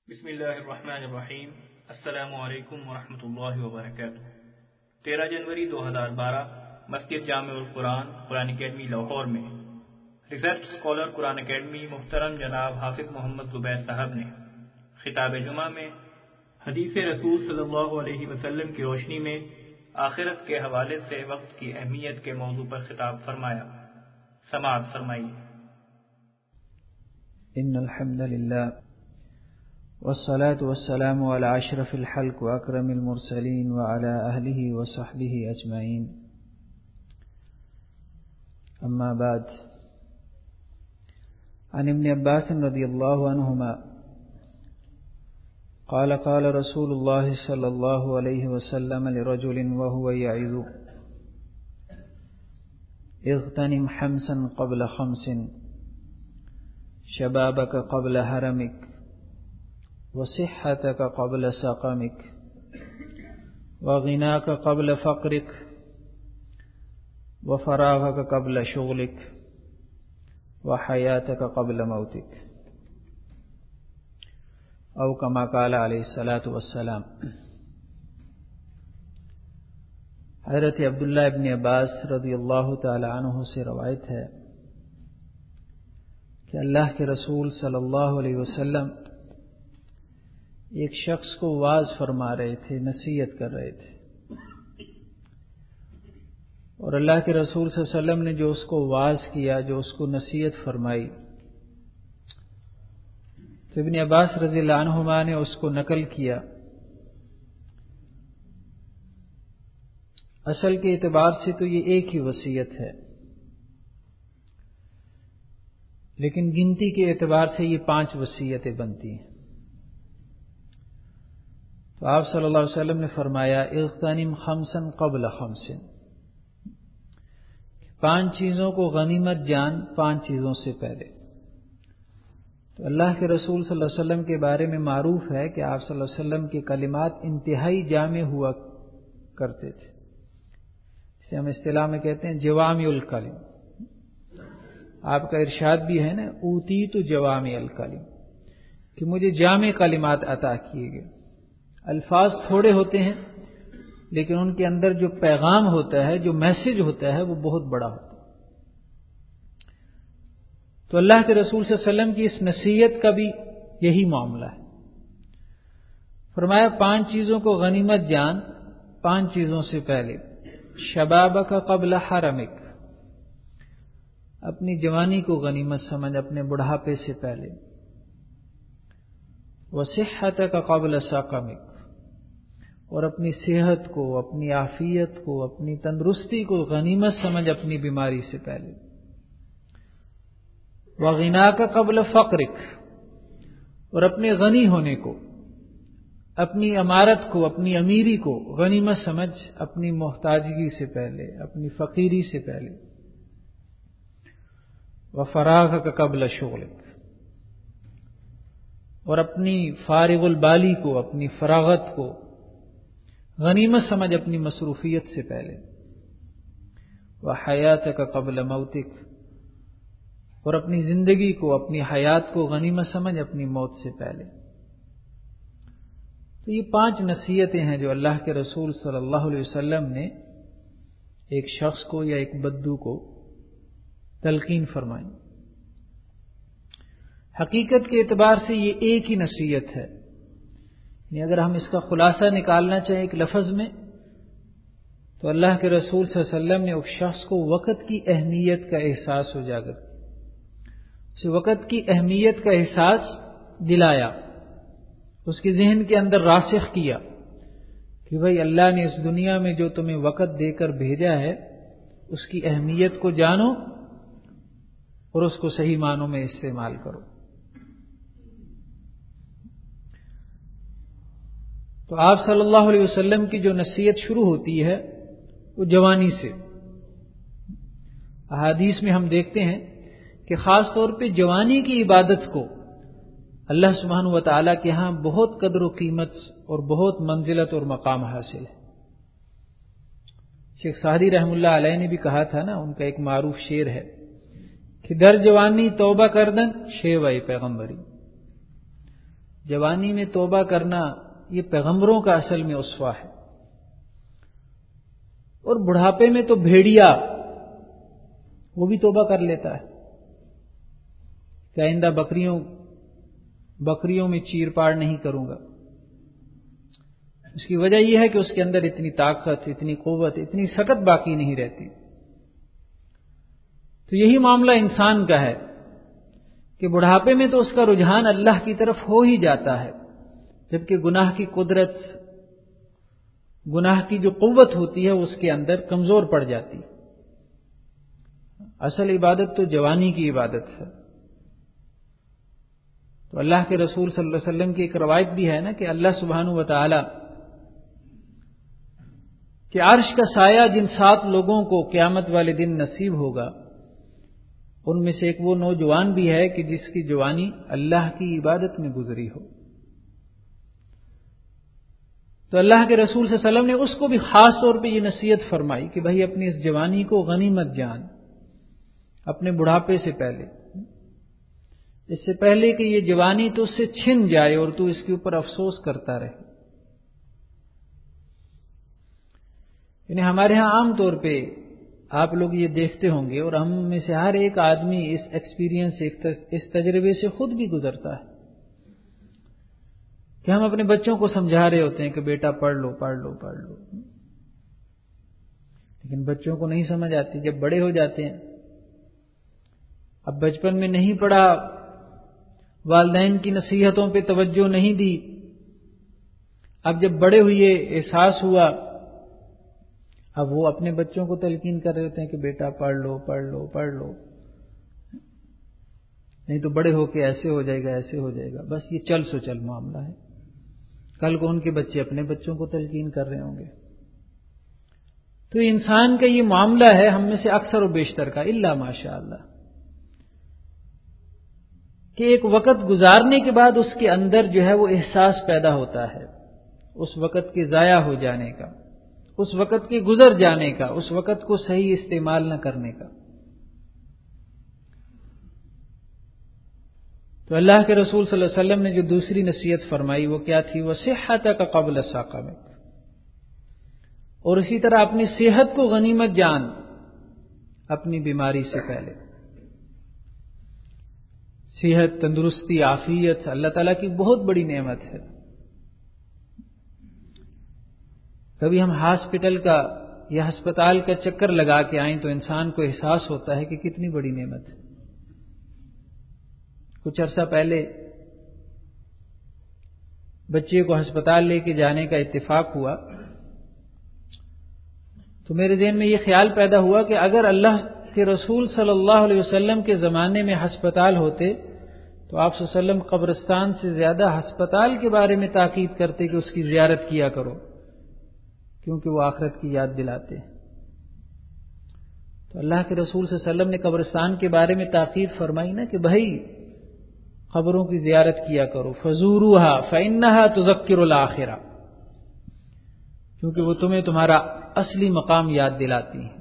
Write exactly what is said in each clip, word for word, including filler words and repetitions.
بسم اللہ الرحمن الرحیم۔ السلام علیکم ورحمۃ اللہ وبرکاتہ۔ تیرہ جنوری دو ہزار بارہ مسجد جامع القرآن قرآن اکیڈمی لاہور میں ریسرچ اسکالر قرآن اکیڈمی محترم جناب حافظ محمد زبیر صاحب نے خطاب جمعہ میں حدیث رسول صلی اللہ علیہ وسلم کی روشنی میں آخرت کے حوالے سے وقت کی اہمیت کے موضوع پر خطاب فرمایا۔ سماعت فرمائیے۔ ان الحمد للہ والصلاة والسلام على اشرف الخلق واکرم المرسلین وعلى اہلہ وصحبہ اجمعین، اما بعد، عن ابن عباس رضی اللہ عنہما قال قال رسول اللہ صلی اللہ علیہ وسلم لرجل وهو يعظ اغتنم خمسا قبل خمس شبابك قبل حرمك وصحتك قبل سقمك وغناك قبل فقرك وفراغك قبل شغلك وحياتك قبل موتك، او كما قال علیہ الصلاۃ والسلام۔ حضرت عبداللہ ابن عباس رضی اللہ تعالی عنہ سے روایت ہے کہ اللہ کے رسول صلی اللہ علیہ وسلم ایک شخص کو واعظ فرما رہے تھے، نصیحت کر رہے تھے، اور اللہ کے رسول صلی اللہ علیہ وسلم نے جو اس کو واعظ کیا، جو اس کو نصیحت فرمائی، تو ابن عباس رضی اللہ عنہما نے اس کو نقل کیا۔ اصل کے اعتبار سے تو یہ ایک ہی وصیت ہے، لیکن گنتی کے اعتبار سے یہ پانچ وصیتیں بنتی ہیں۔ تو آپ صلی اللہ علیہ وسلم نے فرمایا اغتنم خمسا قبل خمس، پانچ چیزوں کو غنیمت جان، پانچ چیزوں سے پہلے۔ تو اللہ کے رسول صلی اللہ علیہ وسلم کے بارے میں معروف ہے کہ آپ صلی اللہ علیہ وسلم کے کلمات انتہائی جامع ہوا کرتے تھے، اسے ہم اصطلاح میں کہتے ہیں جوامع الکلم۔ آپ کا ارشاد بھی ہے نا، اوتیت جوامع الکلم، کہ مجھے جامع کلمات عطا کیے گئے۔ الفاظ تھوڑے ہوتے ہیں لیکن ان کے اندر جو پیغام ہوتا ہے، جو میسج ہوتا ہے، وہ بہت بڑا ہوتا ہے۔ تو اللہ کے رسول صلی اللہ علیہ وسلم کی اس نصیحت کا بھی یہی معاملہ ہے۔ فرمایا پانچ چیزوں کو غنیمت جان، پانچ چیزوں سے پہلے۔ شبابک قبل حرمک، اپنی جوانی کو غنیمت سمجھ، اپنے بڑھاپے سے پہلے۔ وصحتک قبل سقمک، اور اپنی صحت کو، اپنی عافیت کو، اپنی تندرستی کو غنیمت سمجھ، اپنی بیماری سے پہلے۔ وغناک قبل فقرک، اور اپنے غنی ہونے کو، اپنی امارت کو، اپنی امیری کو غنیمت سمجھ، اپنی محتاجگی سے پہلے، اپنی فقیری سے پہلے۔ وفراغک قبل شغلک، اور اپنی فارغ البالی کو، اپنی فراغت کو غنیمت سمجھ، اپنی مصروفیت سے پہلے۔ وحیاتک قبل موتک، اور اپنی زندگی کو، اپنی حیات کو غنیمت سمجھ، اپنی موت سے پہلے۔ تو یہ پانچ نصیحتیں ہیں جو اللہ کے رسول صلی اللہ علیہ وسلم نے ایک شخص کو یا ایک بدو کو تلقین فرمائی۔ حقیقت کے اعتبار سے یہ ایک ہی نصیحت ہے، یعنی اگر ہم اس کا خلاصہ نکالنا چاہیں ایک لفظ میں، تو اللہ کے رسول صلی اللہ علیہ وسلم نے اس شخص کو وقت کی اہمیت کا احساس اجاگر کیا، اسے وقت کی اہمیت کا احساس دلایا، اس کے ذہن کے اندر راسخ کیا کہ بھائی اللہ نے اس دنیا میں جو تمہیں وقت دے کر بھیجا ہے، اس کی اہمیت کو جانو اور اس کو صحیح معنوں میں استعمال کرو۔ تو آپ صلی اللہ علیہ وسلم کی جو نصیحت شروع ہوتی ہے وہ جوانی سے۔ احادیث میں ہم دیکھتے ہیں کہ خاص طور پہ جوانی کی عبادت کو اللہ سبحانہ و تعالیٰ کے ہاں بہت قدر و قیمت اور بہت منزلت اور مقام حاصل ہے۔ شیخ سعدی رحمہ اللہ علیہ نے بھی کہا تھا نا، ان کا ایک معروف شعر ہے کہ در جوانی توبہ کردن شیوہ پیغمبری، جوانی میں توبہ کرنا یہ پیغمبروں کا اصل میں اسوہ ہے، اور بڑھاپے میں تو بھیڑیا وہ بھی توبہ کر لیتا ہے کہ آئندہ بکریوں بکریوں میں چیر پاڑ نہیں کروں گا۔ اس کی وجہ یہ ہے کہ اس کے اندر اتنی طاقت، اتنی قوت، اتنی سکت باقی نہیں رہتی۔ تو یہی معاملہ انسان کا ہے کہ بڑھاپے میں تو اس کا رجحان اللہ کی طرف ہو ہی جاتا ہے، جبکہ گناہ کی قدرت، گناہ کی جو قوت ہوتی ہے اس کے اندر کمزور پڑ جاتی۔ اصل عبادت تو جوانی کی عبادت ہے۔ تو اللہ کے رسول صلی اللہ علیہ وسلم کی ایک روایت بھی ہے نا کہ اللہ سبحانہ و تعالی کہ عرش کا سایہ جن سات لوگوں کو قیامت والے دن نصیب ہوگا، ان میں سے ایک وہ نوجوان بھی ہے کہ جس کی جوانی اللہ کی عبادت میں گزری ہو۔ تو اللہ کے رسول صلی اللہ علیہ وسلم نے اس کو بھی خاص طور پہ یہ نصیحت فرمائی کہ بھائی اپنی اس جوانی کو غنیمت جان، اپنے بڑھاپے سے پہلے، اس سے پہلے کہ یہ جوانی تو اس سے چھن جائے اور تو اس کے اوپر افسوس کرتا رہے۔ یعنی ہمارے ہاں عام طور پہ آپ لوگ یہ دیکھتے ہوں گے، اور ہم میں سے ہر ایک آدمی اس ایکسپیرینس، اس تجربے سے خود بھی گزرتا ہے کہ ہم اپنے بچوں کو سمجھا رہے ہوتے ہیں کہ بیٹا پڑھ لو پڑھ لو پڑھ لو، لیکن بچوں کو نہیں سمجھ آتی۔ جب بڑے ہو جاتے ہیں، اب بچپن میں نہیں پڑھا، والدین کی نصیحتوں پہ توجہ نہیں دی، اب جب بڑے ہوئے احساس ہوا، اب وہ اپنے بچوں کو تلقین کر رہے ہوتے ہیں کہ بیٹا پڑھ لو پڑھ لو پڑھ لو، نہیں تو بڑے ہو کے ایسے ہو جائے گا ایسے ہو جائے گا۔ بس یہ چل سو چل معاملہ ہے، کل کو ان کے بچے اپنے بچوں کو تلقین کر رہے ہوں گے۔ تو انسان کا یہ معاملہ ہے ہم میں سے اکثر و بیشتر کا، الا ماشاء اللہ، کہ ایک وقت گزارنے کے بعد اس کے اندر جو ہے وہ احساس پیدا ہوتا ہے اس وقت کے ضائع ہو جانے کا، اس وقت کے گزر جانے کا، اس وقت کو صحیح استعمال نہ کرنے کا۔ تو اللہ کے رسول صلی اللہ علیہ وسلم نے جو دوسری نصیحت فرمائی وہ کیا تھی؟ وَصِحَّتَكَ قَبْلَ سَقَمِكَ، اور اسی طرح اپنی صحت کو غنیمت جان اپنی بیماری سے پہلے۔ صحت، تندرستی، عافیت اللہ تعالیٰ کی بہت بڑی نعمت ہے۔ کبھی ہم ہاسپٹل کا یا ہسپتال کا چکر لگا کے آئیں تو انسان کو احساس ہوتا ہے کہ کتنی بڑی نعمت ہے۔ کچھ عرصہ پہلے بچے کو ہسپتال لے کے جانے کا اتفاق ہوا تو میرے ذہن میں یہ خیال پیدا ہوا کہ اگر اللہ کے رسول صلی اللہ علیہ وسلم کے زمانے میں ہسپتال ہوتے تو آپ صلی اللہ علیہ وسلم قبرستان سے زیادہ ہسپتال کے بارے میں تاکید کرتے کہ اس کی زیارت کیا کرو، کیونکہ وہ آخرت کی یاد دلاتے ہیں۔ تو اللہ کے رسول صلی اللہ علیہ وسلم نے قبرستان کے بارے میں تاکید فرمائی نا کہ بھائی قبروں کی زیارت کیا کرو، فزوروها فإنها تذکر الآخرہ، کیونکہ وہ تمہیں تمہارا اصلی مقام یاد دلاتی ہیں۔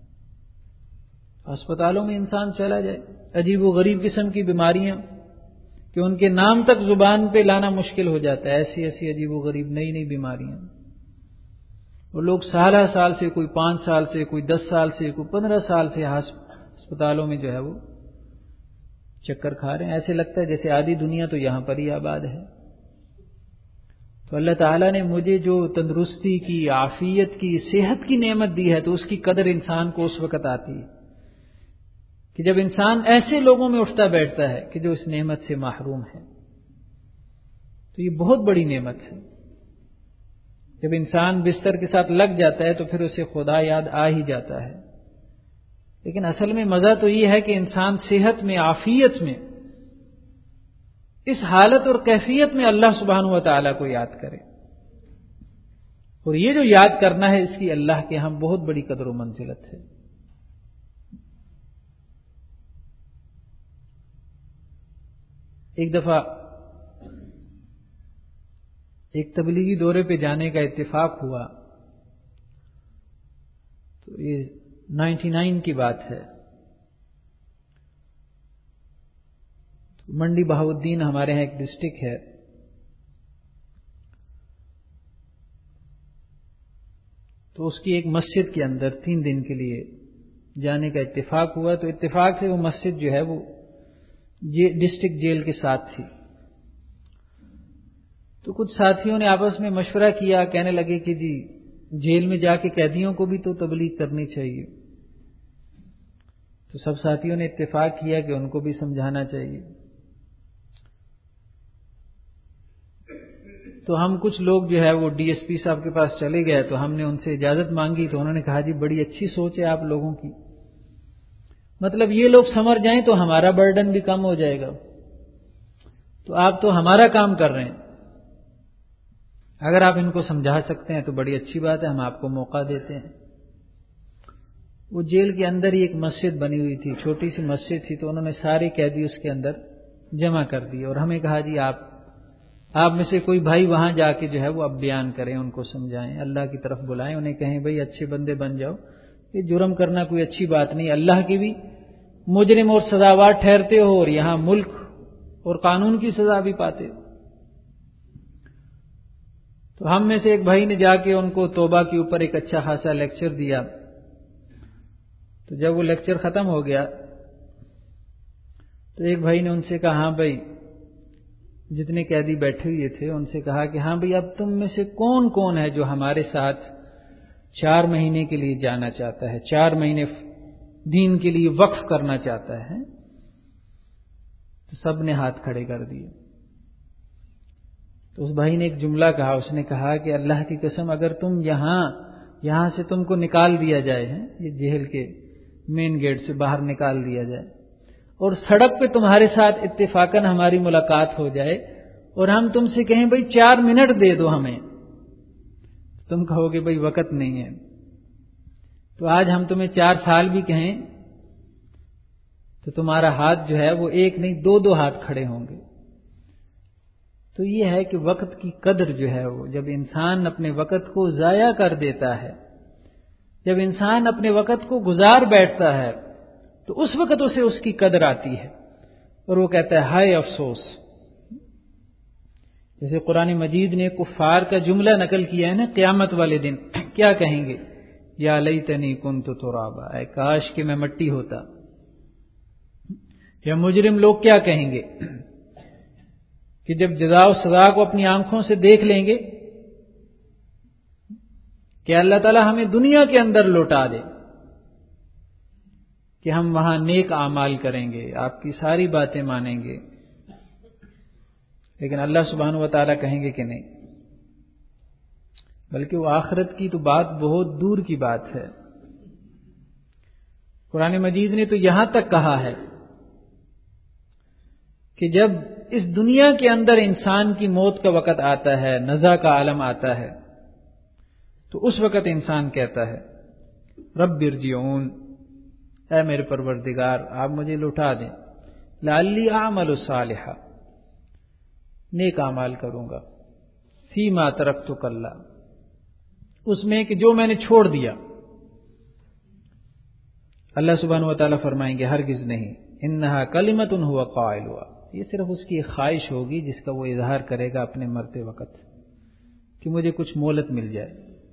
ہسپتالوں میں انسان چلا جائے، عجیب و غریب قسم کی بیماریاں کہ ان کے نام تک زبان پہ لانا مشکل ہو جاتا ہے، ایسی ایسی عجیب و غریب نئی نئی بیماریاں، وہ لوگ سالہ سال سے، کوئی پانچ سال سے، کوئی دس سال سے، کوئی پندرہ سال سے ہسپتالوں میں جو ہے وہ چکر کھا رہے ہیں، ایسے لگتا ہے جیسے آدھی دنیا تو یہاں پر ہی آباد ہے۔ تو اللہ تعالیٰ نے مجھے جو تندرستی کی، عافیت کی، صحت کی نعمت دی ہے تو اس کی قدر انسان کو اس وقت آتی ہے کہ جب انسان ایسے لوگوں میں اٹھتا بیٹھتا ہے کہ جو اس نعمت سے محروم ہے۔ تو یہ بہت بڑی نعمت ہے۔ جب انسان بستر کے ساتھ لگ جاتا ہے تو پھر اسے خدا یاد آ ہی جاتا ہے، لیکن اصل میں مزہ تو یہ ہے کہ انسان صحت میں، عافیت میں، اس حالت اور کیفیت میں اللہ سبحانہ و تعالیٰ کو یاد کرے، اور یہ جو یاد کرنا ہے اس کی اللہ کے ہاں بہت بڑی قدر و منزلت ہے۔ ایک دفعہ ایک تبلیغی دورے پہ جانے کا اتفاق ہوا، تو یہ نائنٹی نائن کی بات ہے۔ منڈی بہاؤالدین ہمارے ہاں ایک ڈسٹرکٹ ہے، تو اس کی ایک مسجد کے اندر تین دن کے لیے جانے کا اتفاق ہوا، تو اتفاق سے وہ مسجد جو ہے وہ ڈسٹرکٹ جیل کے ساتھ تھی۔ تو کچھ ساتھیوں نے آپس میں مشورہ کیا، کہنے لگے کہ جی جیل میں جا کے قیدیوں کو بھی تو تبلیغ کرنی چاہیے۔ تو سب ساتھیوں نے اتفاق کیا کہ ان کو بھی سمجھانا چاہیے۔ تو ہم کچھ لوگ جو ہے وہ ڈی ایس پی صاحب کے پاس چلے گئے، تو ہم نے ان سے اجازت مانگی، تو انہوں نے کہا جی بڑی اچھی سوچ ہے آپ لوگوں کی، مطلب یہ لوگ سمجھ جائیں تو ہمارا برڈن بھی کم ہو جائے گا، تو آپ تو ہمارا کام کر رہے ہیں، اگر آپ ان کو سمجھا سکتے ہیں تو بڑی اچھی بات ہے، ہم آپ کو موقع دیتے ہیں۔ وہ جیل کے اندر ہی ایک مسجد بنی ہوئی تھی، چھوٹی سی مسجد تھی، تو انہوں نے سارے قیدی اس کے اندر جمع کر دیے اور ہمیں کہا جی آپ آپ میں سے کوئی بھائی وہاں جا کے جو ہے وہ اب بیان کریں، ان کو سمجھائیں، اللہ کی طرف بلائیں، انہیں کہیں بھائی اچھے بندے بن جاؤ، یہ جرم کرنا کوئی اچھی بات نہیں، اللہ کی بھی مجرم اور سزاوار ٹھہرتے ہو اور یہاں ملک اور قانون کی سزا بھی پاتے ہو۔ تو ہم میں سے ایک بھائی نے جا کے ان کو توبہ کے اوپر ایک اچھا خاصا لیکچر دیا۔ تو جب وہ لیکچر ختم ہو گیا تو ایک بھائی نے ان سے کہا، ہاں بھائی، جتنے قیدی بیٹھے ہوئے تھے ان سے کہا کہ ہاں بھائی اب تم میں سے کون کون ہے جو ہمارے ساتھ چار مہینے کے لیے جانا چاہتا ہے، چار مہینے دین کے لیے وقف کرنا چاہتا ہے؟ تو سب نے ہاتھ کھڑے کر دیے۔ تو اس بھائی نے ایک جملہ کہا، اس نے کہا کہ اللہ کی قسم اگر تم یہاں یہاں سے تم کو نکال دیا جائے، ہیں یہ جیل کے مین گیٹ سے باہر نکال دیا جائے اور سڑک پہ تمہارے ساتھ اتفاقاً ہماری ملاقات ہو جائے اور ہم تم سے کہیں بھائی چار منٹ دے دو ہمیں، تم کہو گے بھائی وقت نہیں ہے۔ تو آج ہم تمہیں چار سال بھی کہیں تو تمہارا ہاتھ جو ہے وہ ایک نہیں دو دو ہاتھ کھڑے ہوں گے۔ تو یہ ہے کہ وقت کی قدر جو ہے وہ جب انسان اپنے وقت کو ضائع کر دیتا ہے، جب انسان اپنے وقت کو گزار بیٹھتا ہے تو اس وقت اسے اس کی قدر آتی ہے اور وہ کہتا ہے ہائے افسوس۔ جیسے قرآن مجید نے کفار کا جملہ نقل کیا ہے نا، قیامت والے دن کیا کہیں گے، یا لیتنی کنت ترابا، اے کاش کہ میں مٹی ہوتا۔ یا مجرم لوگ کیا کہیں گے کہ جب جزا و سزا کو اپنی آنکھوں سے دیکھ لیں گے کہ اللہ تعالی ہمیں دنیا کے اندر لوٹا دے کہ ہم وہاں نیک اعمال کریں گے، آپ کی ساری باتیں مانیں گے، لیکن اللہ سبحانہ و تعالیٰ کہیں گے کہ نہیں، بلکہ وہ آخرت کی تو بات بہت دور کی بات ہے۔ قرآن مجید نے تو یہاں تک کہا ہے کہ جب اس دنیا کے اندر انسان کی موت کا وقت آتا ہے، نزع کا عالم آتا ہے، تو اس وقت انسان کہتا ہے رب ارجعون، اے میرے پروردگار آپ مجھے لوٹا دیں، لعلی اعمل صالحا، نیک اعمال کروں گا، فیما ترکت کلا، اس میں کہ جو میں نے چھوڑ دیا۔ اللہ سبحانہ و تعالیٰ فرمائیں گے ہرگز نہیں، انہا کلمۃ ہوا قائلها، یہ صرف اس کی خواہش ہوگی جس کا وہ اظہار کرے گا اپنے مرتے وقت کہ مجھے کچھ مہلت مل جائے۔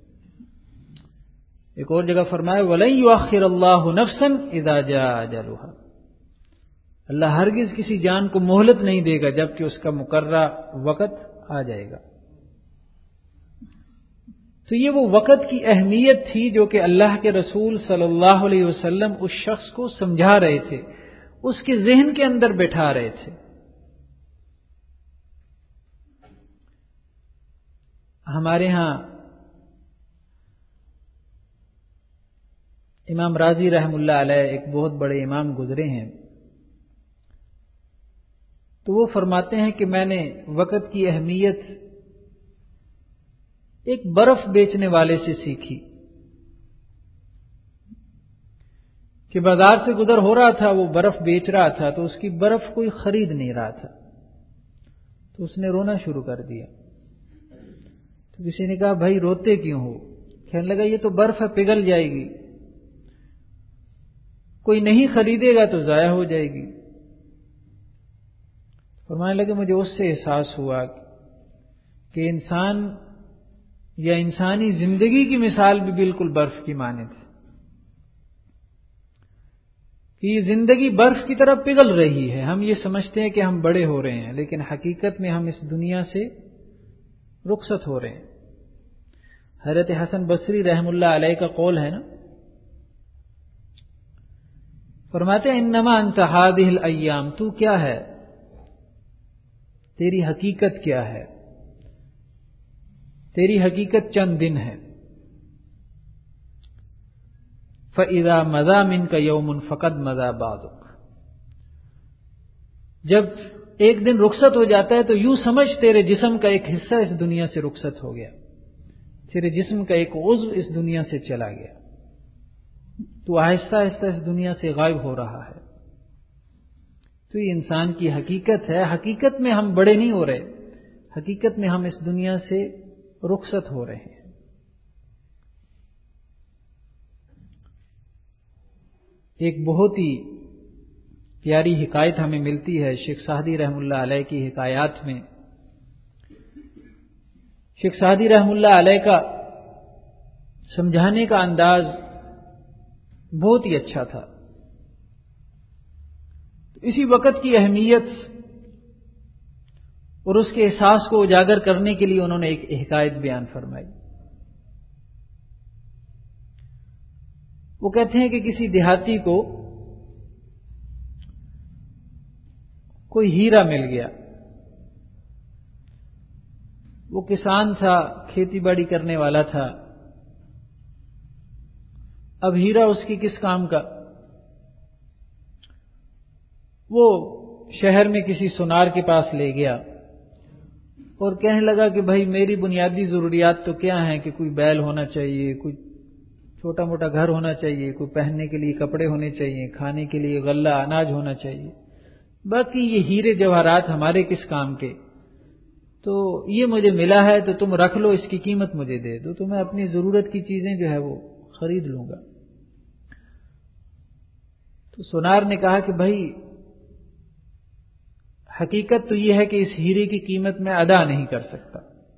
ایک اور جگہ فرمایا وَلَن يُؤَخِّرَ اللَّهُ نَفْسًا إِذَا جَاءَ أَجَلُهَا، اللہ ہرگز کسی جان کو مہلت نہیں دے گا جب کہ اس کا مقررہ وقت آ جائے گا۔ تو یہ وہ وقت کی اہمیت تھی جو کہ اللہ کے رسول صلی اللہ علیہ وسلم اس شخص کو سمجھا رہے تھے، اس کے ذہن کے اندر بٹھا رہے تھے۔ ہمارے ہاں امام راضی رحم اللہ علیہ ایک بہت بڑے امام گزرے ہیں، تو وہ فرماتے ہیں کہ میں نے وقت کی اہمیت ایک برف بیچنے والے سے سیکھی کہ بازار سے گزر ہو رہا تھا، وہ برف بیچ رہا تھا تو اس کی برف کوئی خرید نہیں رہا تھا، تو اس نے رونا شروع کر دیا۔ تو کسی نے کہا بھائی روتے کیوں ہو؟ کہنے لگا یہ تو برف ہے، پگھل جائے گی، کوئی نہیں خریدے گا تو ضائع ہو جائے گی۔ فرمانے لگے مجھے اس سے احساس ہوا کہ انسان یا انسانی زندگی کی مثال بھی بالکل برف کی مانند ہے کہ یہ زندگی برف کی طرح پگھل رہی ہے. ہم یہ سمجھتے ہیں کہ ہم بڑے ہو رہے ہیں، لیکن حقیقت میں ہم اس دنیا سے رخصت ہو رہے ہیں. حضرت حسن بصری رحم اللہ علیہ کا قول ہے نا، فرماتے ہیں انما انت هذه الايام، تو کیا ہے، تیری حقیقت کیا ہے، تیری حقیقت چند دن ہے. فَإِذَا مَضَىٰ مِنْكَ يَوْمٌ فَقَدْ مَضَىٰ بَعْضُكَ، جب ایک دن رخصت ہو جاتا ہے تو یوں سمجھ تیرے جسم کا ایک حصہ اس دنیا سے رخصت ہو گیا، تیرے جسم کا ایک عضو اس دنیا سے چلا گیا، تو آہستہ آہستہ اس دنیا سے غائب ہو رہا ہے. تو یہ انسان کی حقیقت ہے. حقیقت میں ہم بڑے نہیں ہو رہے، حقیقت میں ہم اس دنیا سے رخصت ہو رہے ہیں. ایک بہت ہی پیاری حکایت ہمیں ملتی ہے شیخ سعدی رحم اللہ علیہ کی حکایات میں. شیخ سعدی رحم اللہ علیہ کا سمجھانے کا انداز بہت ہی اچھا تھا. اسی وقت کی اہمیت اور اس کے احساس کو اجاگر کرنے کے لیے انہوں نے ایک حکایت بیان فرمائی. وہ کہتے ہیں کہ کسی دیہاتی کو کوئی ہیرا مل گیا. وہ کسان تھا، کھیتی باڑی کرنے والا تھا. اب ہیرا اس کی کس کام کا؟ وہ شہر میں کسی سونار کے پاس لے گیا اور کہنے لگا کہ بھائی میری بنیادی ضروریات تو کیا ہیں کہ کوئی بیل ہونا چاہیے، کوئی چھوٹا موٹا گھر ہونا چاہیے، کوئی پہننے کے لیے کپڑے ہونے چاہیے، کھانے کے لیے غلہ اناج ہونا چاہیے، باقی یہ ہیرے جواہرات ہمارے کس کام کے؟ تو یہ مجھے ملا ہے تو تم رکھ لو، اس کی قیمت مجھے دے دو تو میں اپنی ضرورت کی چیزیں جو ہے وہ خرید لوں گا. تو سونار نے کہا کہ بھائی حقیقت تو یہ ہے کہ اس ہیرے کی قیمت میں ادا نہیں کر سکتا،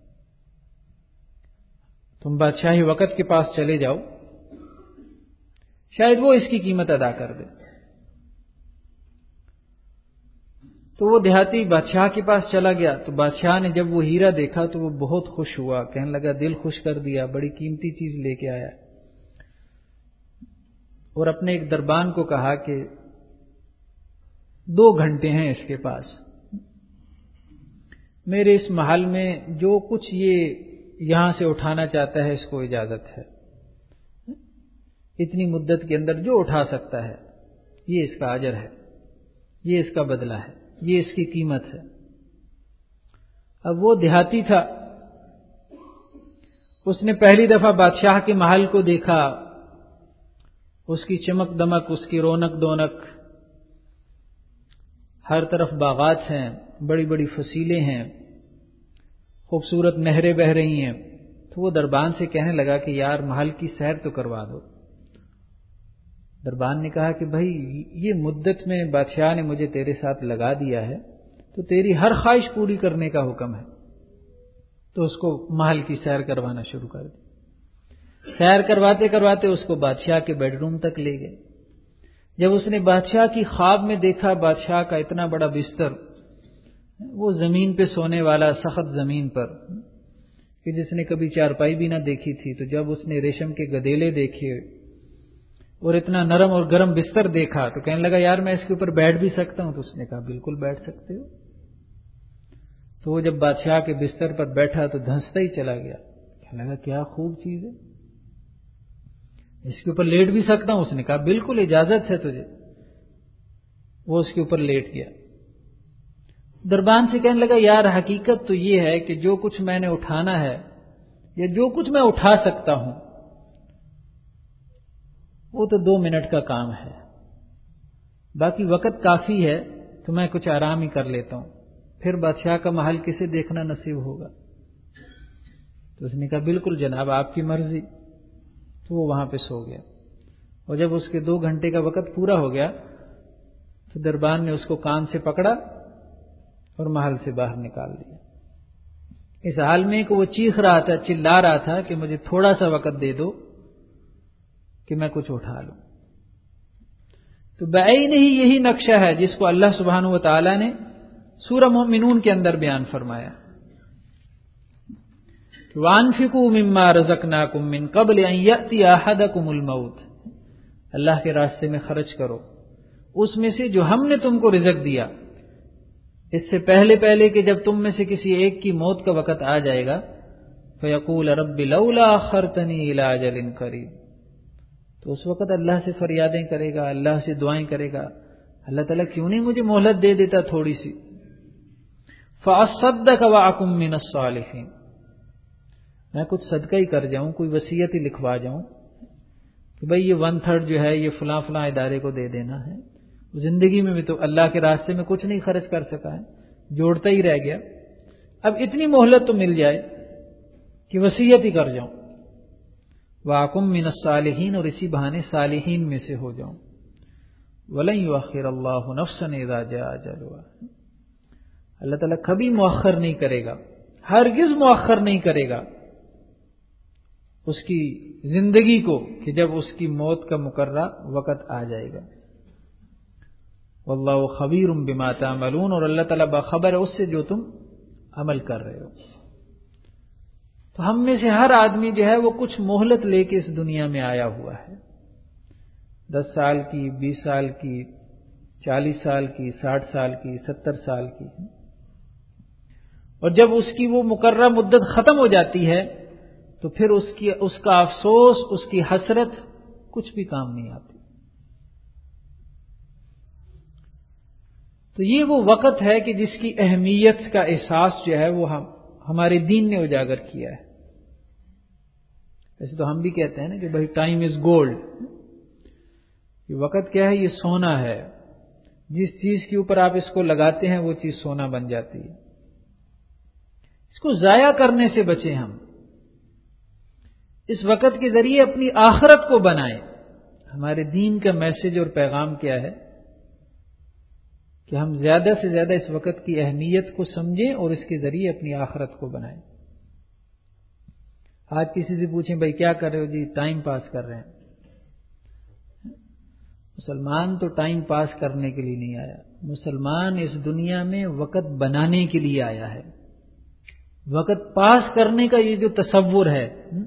تم بادشاہی وقت کے پاس چلے جاؤ، شاید وہ اس کی قیمت ادا کر دے. تو وہ دیہاتی بادشاہ کے پاس چلا گیا. تو بادشاہ نے جب وہ ہیرا دیکھا تو وہ بہت خوش ہوا، کہنے لگا دل خوش کر دیا، بڑی قیمتی چیز لے کے آیا. اور اپنے ایک دربان کو کہا کہ دو گھنٹے ہیں اس کے پاس، میرے اس محل میں جو کچھ یہ یہاں سے اٹھانا چاہتا ہے اس کو اجازت ہے، اتنی مدت کے اندر جو اٹھا سکتا ہے یہ اس کا اجر ہے، یہ اس کا بدلہ ہے، یہ اس کی قیمت ہے. اب وہ دیہاتی تھا، اس نے پہلی دفعہ بادشاہ کے محل کو دیکھا، اس کی چمک دمک، اس کی رونق دونک، ہر طرف باغات ہیں، بڑی بڑی فصیلیں ہیں، خوبصورت نہریں بہہ رہی ہیں. تو وہ دربان سے کہنے لگا کہ یار محل کی سیر تو کروا دو. دربان نے کہا کہ بھائی یہ مدت میں بادشاہ نے مجھے تیرے ساتھ لگا دیا ہے تو تیری ہر خواہش پوری کرنے کا حکم ہے. تو اس کو محل کی سیر کروانا شروع کر دی. سیر کرواتے کرواتے اس کو بادشاہ کے بیڈ روم تک لے گئے. جب اس نے بادشاہ کی خواب میں دیکھا بادشاہ کا اتنا بڑا بستر، وہ زمین پہ سونے والا سخت زمین پر کہ جس نے کبھی چارپائی بھی نہ دیکھی تھی، تو جب اس نے ریشم کے گدیلے دیکھے اور اتنا نرم اور گرم بستر دیکھا تو کہنے لگا یار میں اس کے اوپر بیٹھ بھی سکتا ہوں. تو اس نے کہا بالکل بیٹھ سکتے ہو. تو وہ جب بادشاہ کے بستر پر بیٹھا تو دھنستا ہی چلا گیا. کہنے لگا کیا خوب چیز ہے، اس کے اوپر لیٹ بھی سکتا ہوں. اس نے کہا بالکل اجازت ہے تجھے. وہ اس کے اوپر لیٹ گیا. دربان سے کہنے لگا یار حقیقت تو یہ ہے کہ جو کچھ میں نے اٹھانا ہے یا جو کچھ میں اٹھا سکتا ہوں وہ تو دو منٹ کا کام ہے، باقی وقت کافی ہے تو میں کچھ آرام ہی کر لیتا ہوں، پھر بادشاہ کا محل کسے دیکھنا نصیب ہوگا. تو اس نے کہا بالکل جناب آپ کی مرضی. تو وہ وہاں پہ سو گیا. اور جب اس کے دو گھنٹے کا وقت پورا ہو گیا تو دربان نے اس کو کان سے پکڑا اور محل سے باہر نکال دیا. اس حال میں کہ وہ چیخ رہا تھا، چلا رہا تھا کہ مجھے تھوڑا سا وقت دے دو کہ میں کچھ اٹھا لوں۔ تو بعین ہی یہی نقشہ ہے جس کو اللہ سبحانہ و تعالی نے سورہ مومنون کے اندر بیان فرمایا، وَأَنفِقُوا مِمَّا رَزَقْنَاكُم مِّن قَبْلِ أَن يَأْتِيَ أَحَدَكُمُ الْمَوْتُ، اللہ کے راستے میں خرچ کرو اس میں سے جو ہم نے تم کو رزق دیا، اس سے پہلے پہلے کہ جب تم میں سے کسی ایک کی موت کا وقت آ جائے گا، فَيَقُولَ رَبِّ لَوْلَا أَخَّرْتَنِي إِلَىٰ أَجَلٍ قَرِيبٍ، تو اس وقت اللہ سے فریادیں کرے گا، اللہ سے دعائیں کرے گا، اللہ تعالیٰ کیوں نہیں مجھے مہلت دے دیتا تھوڑی سی، فَأَصَّدَّقَ وَأَكُن مِّنَ الصَّالِحِينَ، میں کچھ صدقہ ہی کر جاؤں، کوئی وصیت ہی لکھوا جاؤں کہ بھئی یہ ون تھرڈ جو ہے یہ فلاں فلاں ادارے کو دے دینا ہے۔ زندگی میں بھی تو اللہ کے راستے میں کچھ نہیں خرچ کر سکا ہے، جوڑتا ہی رہ گیا، اب اتنی مہلت تو مل جائے کہ وصیت ہی کر جاؤں، وَأَكُن مِّنَ الصَّالِحِينَ، اور اسی بہانے صالحین میں سے ہو جاؤں، وَلَن يُؤَخِّرَ اللَّهُ نَفْسًا إِذَا جَاءَ أَجَلُهَا، اللہ تعالیٰ کبھی مؤخر نہیں کرے گا، ہرگز مؤخر نہیں کرے گا اس کی زندگی کو کہ جب اس کی موت کا مقررہ وقت آ جائے گا۔ واللہ خبیر بما تعملون، اور اللہ تعالیٰ باخبر ہے اس سے جو تم عمل کر رہے ہو۔ تو ہم میں سے ہر آدمی جو ہے وہ کچھ مہلت لے کے اس دنیا میں آیا ہوا ہے، دس سال کی، بیس سال کی، چالیس سال کی، ساٹھ سال کی، ستر سال کی، اور جب اس کی وہ مقررہ مدت ختم ہو جاتی ہے تو پھر اس کی اس کا افسوس، اس کی حسرت کچھ بھی کام نہیں آتی۔ تو یہ وہ وقت ہے کہ جس کی اہمیت کا احساس جو ہے وہ ہم ہمارے دین نے اجاگر کیا ہے۔ ویسے تو ہم بھی کہتے ہیں نا کہ بھائی ٹائم از گولڈ، یہ وقت کیا ہے، یہ سونا ہے، جس چیز کے اوپر آپ اس کو لگاتے ہیں وہ چیز سونا بن جاتی ہے۔ اس کو ضائع کرنے سے بچیں، ہم اس وقت کے ذریعے اپنی آخرت کو بنائیں۔ ہمارے دین کا میسج اور پیغام کیا ہے کہ ہم زیادہ سے زیادہ اس وقت کی اہمیت کو سمجھیں اور اس کے ذریعے اپنی آخرت کو بنائیں۔ آج کسی سے پوچھیں بھائی کیا کر رہے ہو؟ جی ٹائم پاس کر رہے ہیں۔ مسلمان تو ٹائم پاس کرنے کے لیے نہیں آیا، مسلمان اس دنیا میں وقت بنانے کے لیے آیا ہے۔ وقت پاس کرنے کا یہ جو تصور ہے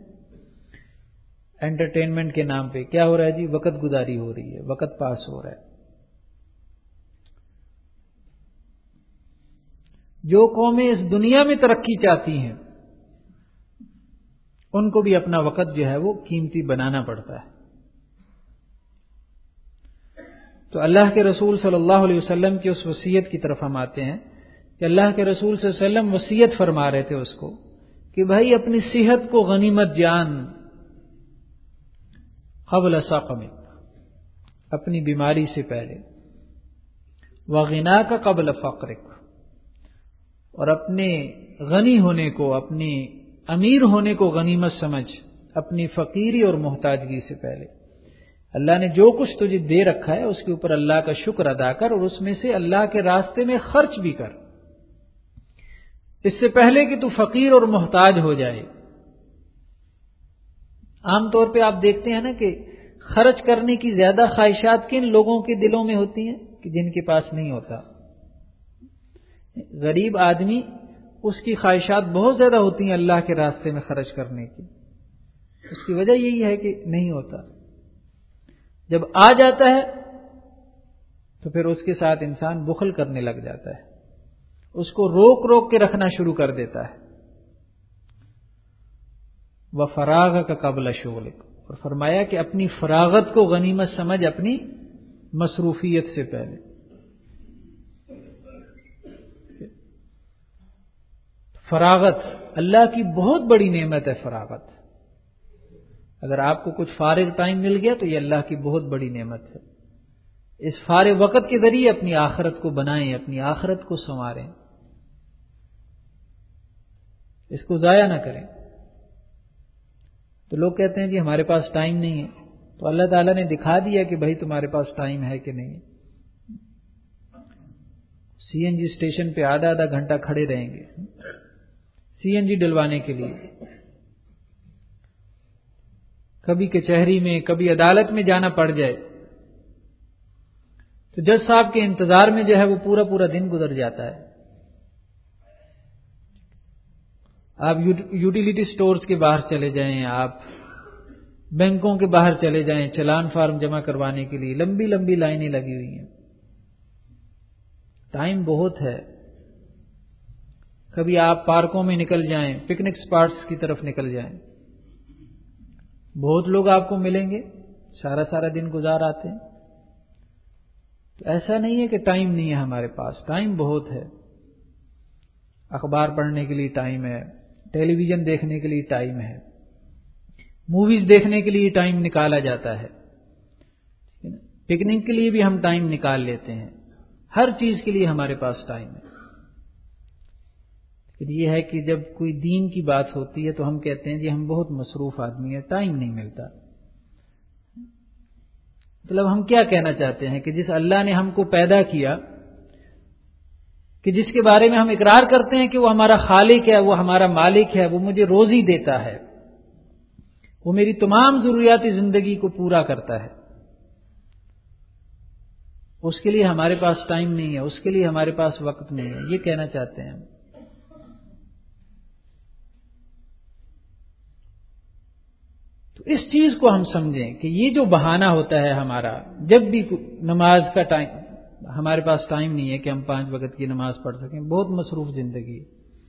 انٹرٹینمنٹ کے نام پہ، کیا ہو رہا ہے جی؟ وقت گزاری ہو رہی ہے، وقت پاس ہو رہا ہے۔ جو قومیں اس دنیا میں ترقی چاہتی ہیں ان کو بھی اپنا وقت جو ہے وہ قیمتی بنانا پڑتا ہے۔ تو اللہ کے رسول صلی اللہ علیہ وسلم کی اس وصیت کی طرف ہم آتے ہیں کہ اللہ کے رسول صلی اللہ علیہ وسلم وصیت فرما رہے تھے اس کو کہ بھائی اپنی صحت کو غنیمت جان، قبل سقمک، اپنی بیماری سے پہلے، وغناک قبل فقرک، اور اپنے غنی ہونے کو، اپنی امیر ہونے کو غنیمت سمجھ، اپنی فقیری اور محتاجگی سے پہلے۔ اللہ نے جو کچھ تجھے دے رکھا ہے اس کے اوپر اللہ کا شکر ادا کر، اور اس میں سے اللہ کے راستے میں خرچ بھی کر، اس سے پہلے کہ تو فقیر اور محتاج ہو جائے۔ عام طور پہ آپ دیکھتے ہیں نا کہ خرچ کرنے کی زیادہ خواہشات کن لوگوں کے دلوں میں ہوتی ہیں کہ جن کے پاس نہیں ہوتا۔ غریب آدمی، اس کی خواہشات بہت زیادہ ہوتی ہیں اللہ کے راستے میں خرچ کرنے کی، اس کی وجہ یہی ہے کہ نہیں ہوتا۔ جب آ جاتا ہے تو پھر اس کے ساتھ انسان بخل کرنے لگ جاتا ہے، اس کو روک روک کے رکھنا شروع کر دیتا ہے۔ وَفَرَاغَكَ قَبْلَ شُغْلِكَ، اور فرمایا کہ اپنی فراغت کو غنیمت سمجھ، اپنی مصروفیت سے پہلے۔ فراغت اللہ کی بہت بڑی نعمت ہے۔ فراغت، اگر آپ کو کچھ فارغ ٹائم مل گیا تو یہ اللہ کی بہت بڑی نعمت ہے۔ اس فارغ وقت کے ذریعے اپنی آخرت کو بنائیں، اپنی آخرت کو سنواریں، اس کو ضائع نہ کریں۔ تو لوگ کہتے ہیں جی ہمارے پاس ٹائم نہیں ہے، تو اللہ تعالیٰ نے دکھا دیا کہ بھائی تمہارے پاس ٹائم ہے کہ نہیں۔ سی این جی اسٹیشن پہ آدھا آدھا گھنٹہ کھڑے رہیں گے، سی این جی ڈلوانے کے لیے، کبھی کچہری میں کبھی عدالت میں جانا پڑ جائے تو جج صاحب کے انتظار میں جو ہے وہ پورا پورا دن گزر جاتا ہے۔ آپ یوٹیلیٹی سٹورز کے باہر چلے جائیں، آپ بینکوں کے باہر چلے جائیں، چلان فارم جمع کروانے کے لیے لمبی لمبی لائنیں لگی ہوئی ہیں، ٹائم بہت ہے۔ کبھی آپ پارکوں میں نکل جائیں، پکنک سپاٹس کی طرف نکل جائیں، بہت لوگ آپ کو ملیں گے، سارا سارا دن گزار آتے ہیں۔ تو ایسا نہیں ہے کہ ٹائم نہیں ہے ہمارے پاس، ٹائم بہت ہے۔ اخبار پڑھنے کے لیے ٹائم ہے، ٹیلی ویژن دیکھنے کے لیے ٹائم ہے، موویز دیکھنے کے لیے ٹائم نکالا جاتا ہے، پکنک کے لیے بھی ہم ٹائم نکال لیتے ہیں، ہر چیز کے لیے ہمارے پاس ٹائم ہے۔ پھر یہ ہے کہ جب کوئی دین کی بات ہوتی ہے تو ہم کہتے ہیں جی ہم بہت مصروف آدمی ہیں، ٹائم نہیں ملتا۔ مطلب ہم کیا کہنا چاہتے ہیں کہ جس اللہ نے ہم کو پیدا کیا، کہ جس کے بارے میں ہم اقرار کرتے ہیں کہ وہ ہمارا خالق ہے، وہ ہمارا مالک ہے، وہ مجھے روزی دیتا ہے، وہ میری تمام ضروریات زندگی کو پورا کرتا ہے، اس کے لیے ہمارے پاس ٹائم نہیں ہے، اس کے لیے ہمارے پاس وقت نہیں ہے، یہ کہنا چاہتے ہیں ہم۔ تو اس چیز کو ہم سمجھیں کہ یہ جو بہانہ ہوتا ہے ہمارا، جب بھی نماز کا ٹائم، ہمارے پاس ٹائم نہیں ہے کہ ہم پانچ وقت کی نماز پڑھ سکیں، بہت مصروف زندگی ہے۔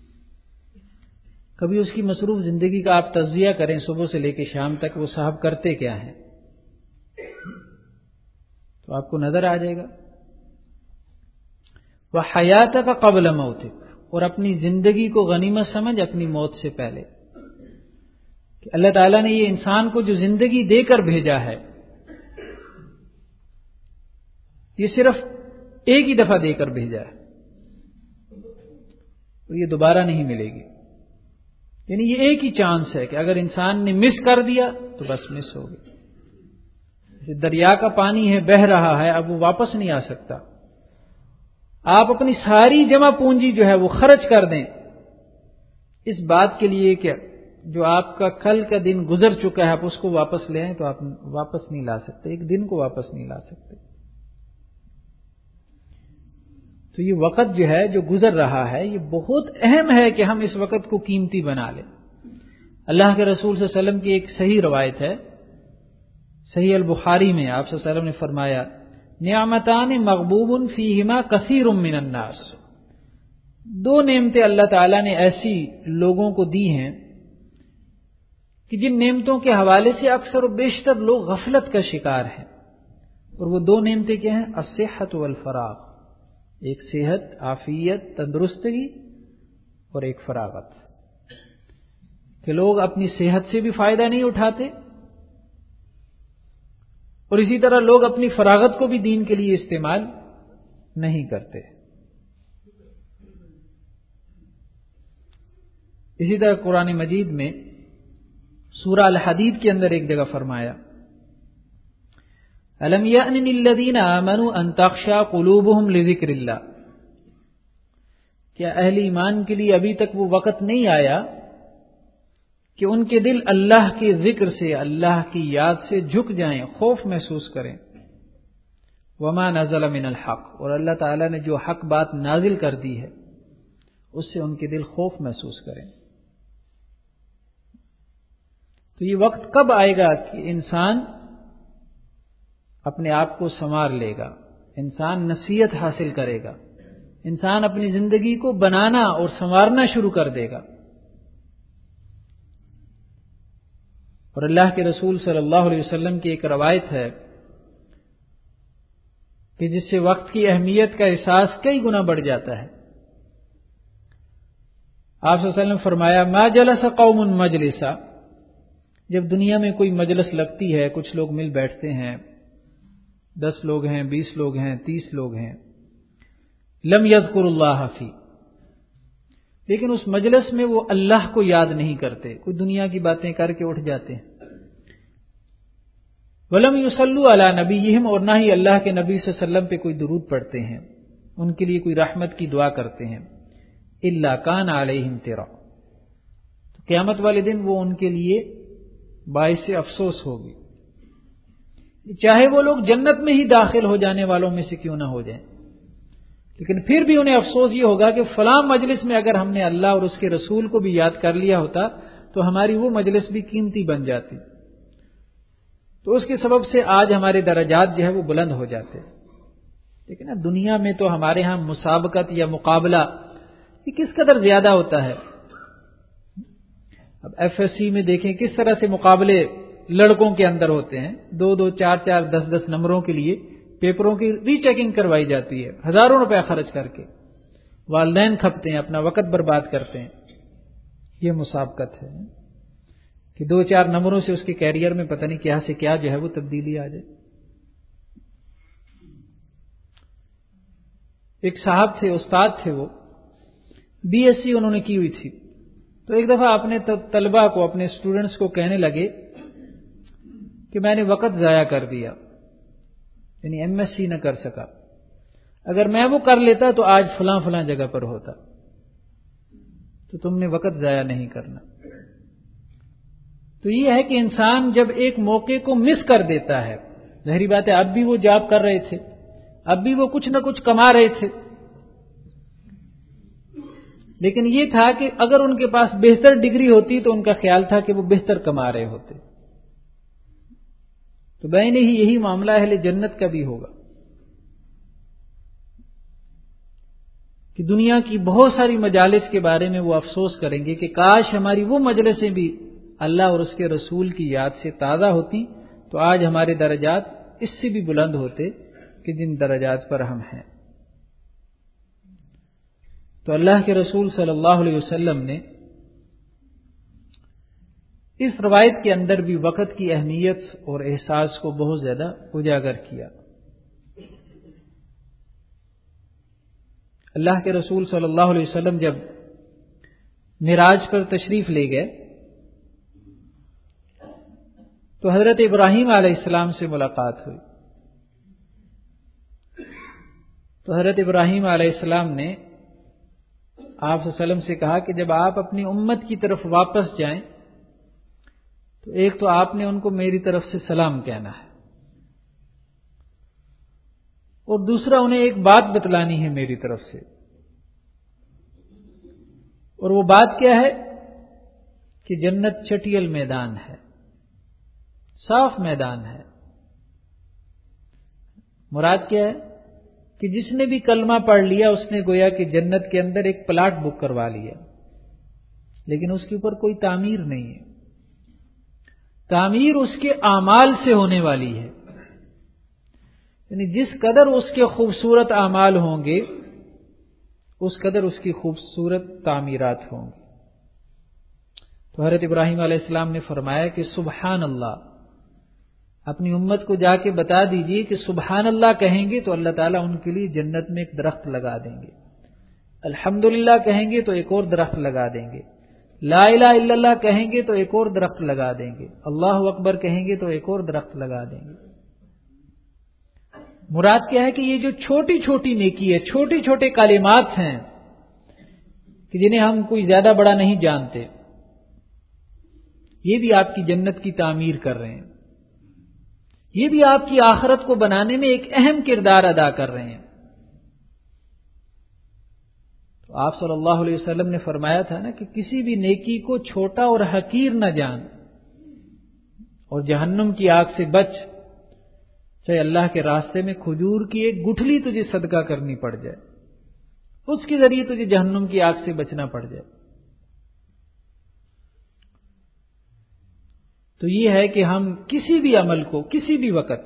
کبھی اس کی مصروف زندگی کا آپ تجزیہ کریں صبح سے لے کے شام تک، وہ صاحب کرتے کیا ہیں، تو آپ کو نظر آ جائے گا۔ وَحَيَاتَكَ قَبْلَ مَوْتِكَ، اور اپنی زندگی کو غنیمت سمجھ اپنی موت سے پہلے، کہ اللہ تعالیٰ نے یہ انسان کو جو زندگی دے کر بھیجا ہے، یہ صرف ایک ہی دفعہ دے کر بھیجا ہے اور یہ دوبارہ نہیں ملے گی۔ یعنی یہ ایک ہی چانس ہے کہ اگر انسان نے مس کر دیا تو بس مس ہو گئی۔ جیسے دریا کا پانی ہے، بہہ رہا ہے، اب وہ واپس نہیں آ سکتا۔ آپ اپنی ساری جمع پونجی جو ہے وہ خرچ کر دیں اس بات کے لیے کہ جو آپ کا کل کا دن گزر چکا ہے آپ اس کو واپس لے آئیں، تو آپ واپس نہیں لا سکتے، ایک دن کو واپس نہیں لا سکتے۔ تو یہ وقت جو ہے جو گزر رہا ہے یہ بہت اہم ہے کہ ہم اس وقت کو قیمتی بنا لیں۔ اللہ کے رسول صلی اللہ علیہ وسلم کی ایک صحیح روایت ہے، صحیح البخاری میں آپ صلی اللہ علیہ وسلم نے فرمایا، نعمتان مغبوب فیہما کثیر من الناس، دو نعمتیں اللہ تعالیٰ نے ایسی لوگوں کو دی ہیں کہ جن نعمتوں کے حوالے سے اکثر و بیشتر لوگ غفلت کا شکار ہیں، اور وہ دو نعمتیں کیا ہیں؟ الصحت والفراغ، ایک صحت، عافیت، تندرستگی، اور ایک فراغت، کہ لوگ اپنی صحت سے بھی فائدہ نہیں اٹھاتے اور اسی طرح لوگ اپنی فراغت کو بھی دین کے لیے استعمال نہیں کرتے۔ اسی طرح قرآن مجید میں سورہ الحدید کے اندر ایک جگہ فرمایا، أَلَمْ يَأْنِ لِلَّذِينَ آمَنُوا أَن تَخْشَعَ قُلُوبُهُمْ لِذِكْرِ اللَّهِ، کیا اہل ایمان کے لیے ابھی تک وہ وقت نہیں آیا کہ ان کے دل اللہ کے ذکر سے، اللہ کی یاد سے جھک جائیں، خوف محسوس کریں۔ وَمَا نَزَلَ مِنَ الْحَقِّ، اور اللہ تعالیٰ نے جو حق بات نازل کر دی ہے اس سے ان کے دل خوف محسوس کریں۔ تو یہ وقت کب آئے گا کہ انسان اپنے آپ کو سنوار لے گا، انسان نصیحت حاصل کرے گا، انسان اپنی زندگی کو بنانا اور سنوارنا شروع کر دے گا۔ اور اللہ کے رسول صلی اللہ علیہ وسلم کی ایک روایت ہے کہ جس سے وقت کی اہمیت کا احساس کئی گنا بڑھ جاتا ہے۔ آپ صلی اللہ علیہ وسلم نے فرمایا، ما جلس قوم مجلسا، جب دنیا میں کوئی مجلس لگتی ہے، کچھ لوگ مل بیٹھتے ہیں، دس لوگ ہیں، بیس لوگ ہیں، تیس لوگ ہیں، لم یذکر اللہ فی، لیکن اس مجلس میں وہ اللہ کو یاد نہیں کرتے، کوئی دنیا کی باتیں کر کے اٹھ جاتے ہیں۔ ولم یصلوا علی نبیہم، اور نہ ہی اللہ کے نبی صلی اللہ علیہ وسلم پہ کوئی درود پڑھتے ہیں، ان کے لیے کوئی رحمت کی دعا کرتے ہیں۔ الا کان علیہم ترا، قیامت والے دن وہ ان کے لیے باعث افسوس ہوگی، چاہے وہ لوگ جنت میں ہی داخل ہو جانے والوں میں سے کیوں نہ ہو جائیں، لیکن پھر بھی انہیں افسوس یہ ہوگا کہ فلاں مجلس میں اگر ہم نے اللہ اور اس کے رسول کو بھی یاد کر لیا ہوتا تو ہماری وہ مجلس بھی قیمتی بن جاتی، تو اس کے سبب سے آج ہمارے درجات جو ہے وہ بلند ہو جاتے۔ لیکن دنیا میں تو ہمارے ہاں مسابقت یا مقابلہ یہ کس قدر زیادہ ہوتا ہے۔ اب ایف ایس سی میں دیکھیں کس طرح سے مقابلے لڑکوں کے اندر ہوتے ہیں، دو دو چار چار دس دس نمبروں کے لیے پیپروں کی ری چیکنگ کروائی جاتی ہے ہزاروں روپے خرچ کر کے، والدین کھپتے ہیں، اپنا وقت برباد کرتے ہیں۔ یہ مسابقت ہے کہ دو چار نمبروں سے اس کے کیریئر میں پتہ نہیں کیا سے کیا جو ہے وہ تبدیلی آ جائے۔ ایک صاحب تھے، استاد تھے، وہ بی ایس سی انہوں نے کی ہوئی تھی، تو ایک دفعہ اپنے طلباء کو، اپنے اسٹوڈنٹس کو کہنے لگے کہ میں نے وقت ضائع کر دیا، یعنی ایم ایس سی نہ کر سکا، اگر میں وہ کر لیتا تو آج فلاں فلاں جگہ پر ہوتا، تو تم نے وقت ضائع نہیں کرنا۔ تو یہ ہے کہ انسان جب ایک موقع کو مس کر دیتا ہے، ظاہری بات ہے اب بھی وہ جاب کر رہے تھے، اب بھی وہ کچھ نہ کچھ کما رہے تھے، لیکن یہ تھا کہ اگر ان کے پاس بہتر ڈگری ہوتی تو ان کا خیال تھا کہ وہ بہتر کما رہے ہوتے۔ تو بین ہی یہی معاملہ اہل جنت کا بھی ہوگا کہ دنیا کی بہت ساری مجالس کے بارے میں وہ افسوس کریں گے کہ کاش ہماری وہ مجلسیں بھی اللہ اور اس کے رسول کی یاد سے تازہ ہوتی تو آج ہمارے درجات اس سے بھی بلند ہوتے کہ جن درجات پر ہم ہیں۔ تو اللہ کے رسول صلی اللہ علیہ وسلم نے اس روایت کے اندر بھی وقت کی اہمیت اور احساس کو بہت زیادہ اجاگر کیا۔ اللہ کے رسول صلی اللہ علیہ وسلم جب معراج پر تشریف لے گئے تو حضرت ابراہیم علیہ السلام سے ملاقات ہوئی۔ تو حضرت ابراہیم علیہ السلام نے آپ صلی اللہ علیہ وسلم سے کہا کہ جب آپ اپنی امت کی طرف واپس جائیں تو ایک تو آپ نے ان کو میری طرف سے سلام کہنا ہے، اور دوسرا انہیں ایک بات بتلانی ہے میری طرف سے، اور وہ بات کیا ہے کہ جنت چٹیل میدان ہے، صاف میدان ہے۔ مراد کیا ہے کہ جس نے بھی کلمہ پڑھ لیا اس نے گویا کہ جنت کے اندر ایک پلاٹ بک کروا لیا، لیکن اس کے اوپر کوئی تعمیر نہیں ہے، تعمیر اس کے اعمال سے ہونے والی ہے، یعنی جس قدر اس کے خوبصورت اعمال ہوں گے اس قدر اس کی خوبصورت تعمیرات ہوں گی۔ تو حضرت ابراہیم علیہ السلام نے فرمایا کہ سبحان اللہ، اپنی امت کو جا کے بتا دیجئے کہ سبحان اللہ کہیں گے تو اللہ تعالیٰ ان کے لیے جنت میں ایک درخت لگا دیں گے، الحمدللہ کہیں گے تو ایک اور درخت لگا دیں گے، لا الہ الا اللہ کہیں گے تو ایک اور درخت لگا دیں گے، اللہ اکبر کہیں گے تو ایک اور درخت لگا دیں گے۔ مراد کیا ہے کہ یہ جو چھوٹی چھوٹی نیکی ہے، چھوٹی چھوٹے کلمات ہیں کہ جنہیں ہم کوئی زیادہ بڑا نہیں جانتے، یہ بھی آپ کی جنت کی تعمیر کر رہے ہیں، یہ بھی آپ کی آخرت کو بنانے میں ایک اہم کردار ادا کر رہے ہیں۔ تو آپ صلی اللہ علیہ وسلم نے فرمایا تھا نا کہ کسی بھی نیکی کو چھوٹا اور حقیر نہ جان، اور جہنم کی آگ سے بچ، چاہے اللہ کے راستے میں کھجور کی ایک گٹھلی تجھے صدقہ کرنی پڑ جائے، اس کے ذریعے تجھے جہنم کی آگ سے بچنا پڑ جائے۔ تو یہ ہے کہ ہم کسی بھی عمل کو کسی بھی وقت،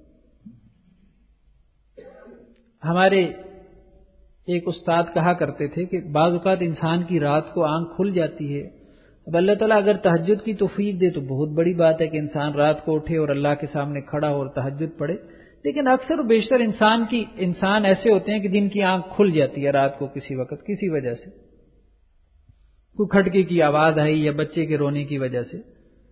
ہمارے ایک استاد کہا کرتے تھے کہ بعض اوقات انسان کی رات کو آنکھ کھل جاتی ہے، اب اللہ تعالیٰ اگر تہجد کی توفیق دے تو بہت بڑی بات ہے کہ انسان رات کو اٹھے اور اللہ کے سامنے کھڑا ہو اور تہجد پڑھے، لیکن اکثر و بیشتر انسان کی انسان ایسے ہوتے ہیں کہ جن کی آنکھ کھل جاتی ہے رات کو کسی وقت کسی وجہ سے، کوئی کھٹکے کی آواز آئی یا بچے کے رونے کی وجہ سے،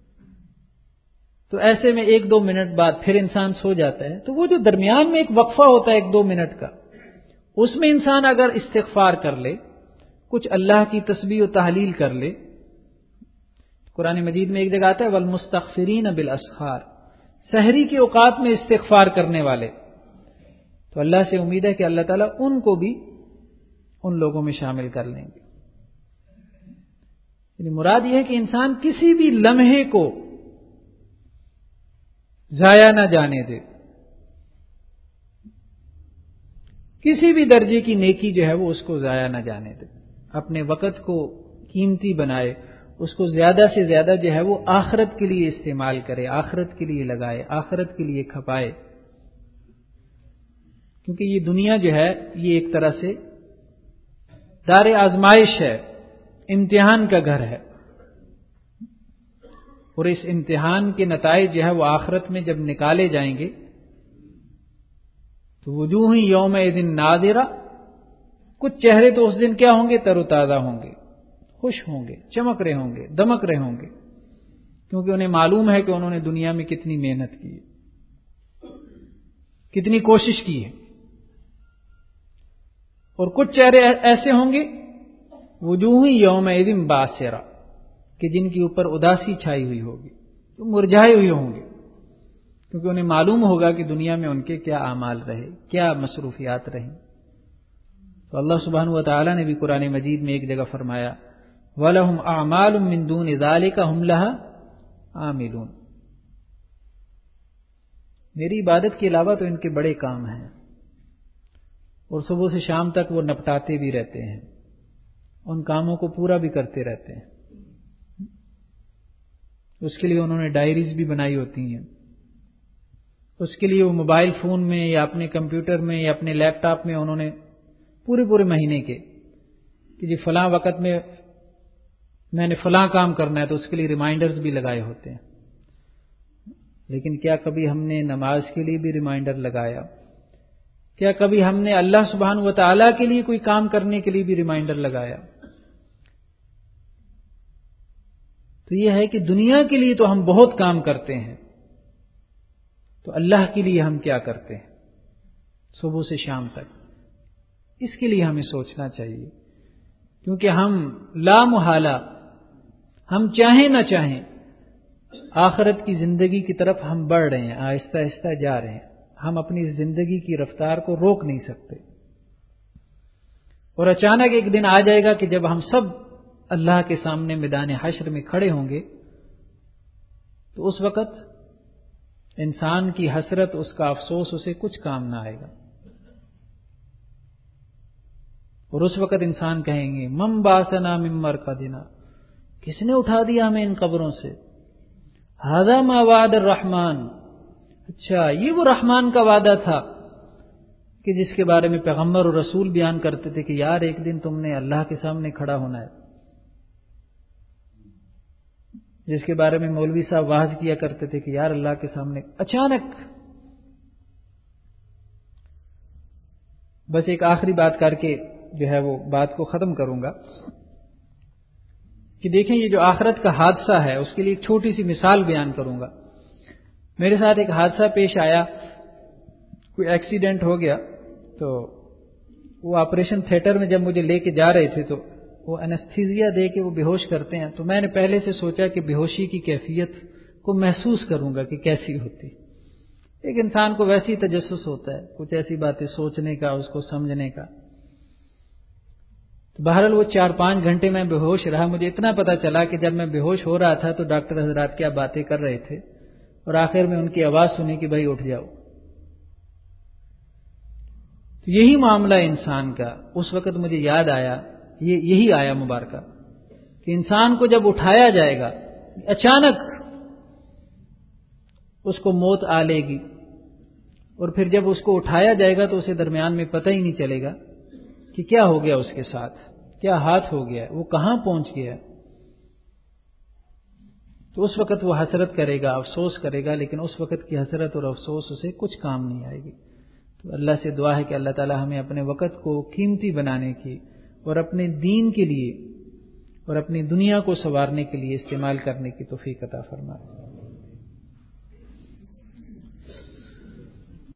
تو ایسے میں ایک دو منٹ بعد پھر انسان سو جاتا ہے۔ تو وہ جو درمیان میں ایک وقفہ ہوتا ہے ایک دو منٹ کا، اس میں انسان اگر استغفار کر لے، کچھ اللہ کی تسبیح و تحلیل کر لے، قرآن مجید میں ایک جگہ آتا ہے والمستغفرین بالاسحار، سحری کے اوقات میں استغفار کرنے والے. تو اللہ سے امید ہے کہ اللہ تعالیٰ ان کو بھی ان لوگوں میں شامل کر لیں گے. یعنی مراد یہ ہے کہ انسان کسی بھی لمحے کو ضائع نہ جانے دے، کسی بھی درجے کی نیکی جو ہے وہ اس کو ضائع نہ جانے دے، اپنے وقت کو قیمتی بنائے، اس کو زیادہ سے زیادہ جو ہے وہ آخرت کے لیے استعمال کرے، آخرت کے لیے لگائے، آخرت کے لیے کھپائے. کیونکہ یہ دنیا جو ہے یہ ایک طرح سے دار آزمائش ہے، امتحان کا گھر ہے، اور اس امتحان کے نتائج جو ہے وہ آخرت میں جب نکالے جائیں گے تو وجوہ یومئذ ناظرہ، کچھ چہرے تو اس دن کیا ہوں گے؟ تر و تازہ ہوں گے، خوش ہوں گے، چمک رہے ہوں گے، دمک رہے ہوں گے، کیونکہ انہیں معلوم ہے کہ انہوں نے دنیا میں کتنی محنت کی ہے، کتنی کوشش کی ہے. اور کچھ چہرے ایسے ہوں گے وجوہ یومئذ باسرہ، کہ جن کے اوپر اداسی چھائی ہوئی ہوگی، جو مرجھائے ہوئے ہوں گے، کیونکہ انہیں معلوم ہوگا کہ دنیا میں ان کے کیا اعمال رہے، کیا مصروفیات رہیں. تو اللہ سبحانہ و تعالی نے بھی قرآن مجید میں ایک جگہ فرمایا وَلَهُمْ أَعْمَالٌ مِّن دُونِ ذَلِكَ هُمْ لَهَا عَامِلُونَ، میری عبادت کے علاوہ تو ان کے بڑے کام ہیں، اور صبح سے شام تک وہ نپٹاتے بھی رہتے ہیں، ان کاموں کو پورا بھی کرتے رہتے ہیں. اس کے لیے انہوں نے ڈائریز بھی بنائی ہوتی ہیں، اس کے لیے وہ موبائل فون میں یا اپنے کمپیوٹر میں یا اپنے لیپ ٹاپ میں انہوں نے پورے پورے مہینے کے کہ جی فلاں وقت میں میں نے فلاں کام کرنا ہے تو اس کے لیے ریمائنڈرز بھی لگائے ہوتے ہیں. لیکن کیا کبھی ہم نے نماز کے لیے بھی ریمائنڈر لگایا؟ کیا کبھی ہم نے اللہ سبحانہ و تعالیٰ کے لیے کوئی کام کرنے کے لیے بھی ریمائنڈر لگایا؟ تو یہ ہے کہ دنیا کے لیے تو ہم بہت کام کرتے ہیں، تو اللہ کے لیے ہم کیا کرتے ہیں صبح سے شام تک؟ اس کے لیے ہمیں سوچنا چاہیے، کیونکہ ہم لا محالہ، ہم چاہیں نہ چاہیں، آخرت کی زندگی کی طرف ہم بڑھ رہے ہیں، آہستہ آہستہ جا رہے ہیں. ہم اپنی زندگی کی رفتار کو روک نہیں سکتے، اور اچانک ایک دن آ جائے گا کہ جب ہم سب اللہ کے سامنے میدان حشر میں کھڑے ہوں گے تو اس وقت انسان کی حسرت، اس کا افسوس اسے کچھ کام نہ آئے گا. اور اس وقت انسان کہیں گے من باسنا من مرقدنا، کس نے اٹھا دیا ہمیں ان قبروں سے؟ ھذا ما وعد الرحمن، اچھا یہ وہ رحمان کا وعدہ تھا کہ جس کے بارے میں پیغمبر اور رسول بیان کرتے تھے کہ یار ایک دن تم نے اللہ کے سامنے کھڑا ہونا ہے، جس کے بارے میں مولوی صاحب واعظ کیا کرتے تھے کہ یار اللہ کے سامنے. اچانک بس ایک آخری بات کر کے جو ہے وہ بات کو ختم کروں گا کہ دیکھیں یہ جو آخرت کا حادثہ ہے اس کے لیے ایک چھوٹی سی مثال بیان کروں گا. میرے ساتھ ایک حادثہ پیش آیا، کوئی ایکسیڈنٹ ہو گیا، تو وہ آپریشن تھیٹر میں جب مجھے لے کے جا رہے تھے تو وہ انستھیزیا دے کے وہ بے ہوش کرتے ہیں. تو میں نے پہلے سے سوچا کہ بے ہوشی کی کیفیت کو محسوس کروں گا کہ کیسی ہوتی. ایک انسان کو ویسی تجسس ہوتا ہے، کچھ ایسی باتیں سوچنے کا، اس کو سمجھنے کا. تو بہرحال وہ چار پانچ گھنٹے میں بے ہوش رہا. مجھے اتنا پتا چلا کہ جب میں بے ہوش ہو رہا تھا تو ڈاکٹر حضرات کیا باتیں کر رہے تھے، اور آخر میں ان کی آواز سنی کہ بھائی اٹھ جاؤ. تو یہی معاملہ انسان کا. اس وقت مجھے یاد آیا، یہ یہی آیا مبارکہ کہ انسان کو جب اٹھایا جائے گا اچانک اس کو موت آ لے گی، اور پھر جب اس کو اٹھایا جائے گا تو اسے درمیان میں پتہ ہی نہیں چلے گا کہ کیا ہو گیا اس کے ساتھ، کیا ہاتھ ہو گیا، وہ کہاں پہنچ گیا. تو اس وقت وہ حسرت کرے گا، افسوس کرے گا، لیکن اس وقت کی حسرت اور افسوس اسے کچھ کام نہیں آئے گی. تو اللہ سے دعا ہے کہ اللہ تعالی ہمیں اپنے وقت کو قیمتی بنانے کی اور اپنے دین کے لیے اور اپنی دنیا کو سنوارنے کے لیے استعمال کرنے کی توفیق عطا فرمائے.